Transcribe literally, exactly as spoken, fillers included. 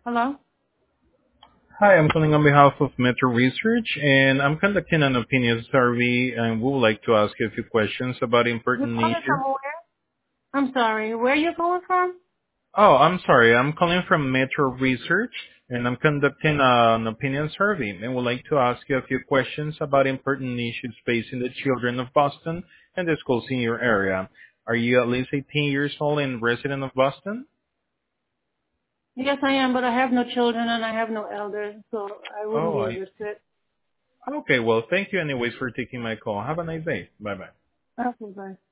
Hello? Hi, I'm calling on behalf of Metro Research, and I'm conducting an opinion survey, and we would like to ask you a few questions about You're important calling issues. from where? I'm sorry. Where are you calling from? Oh, I'm sorry. I'm calling from Metro Research, and I'm conducting an opinion survey, and would like to ask you a few questions about important issues facing the children of Boston and the schools in your area. Are you at least eighteen years old and resident of Boston? Yes, I am, but I have no children and I have no elders, so I wouldn't Oh, be a I. good fit. Okay, well, thank you anyways for taking my call. Have a nice day. Bye-bye. Okay, bye.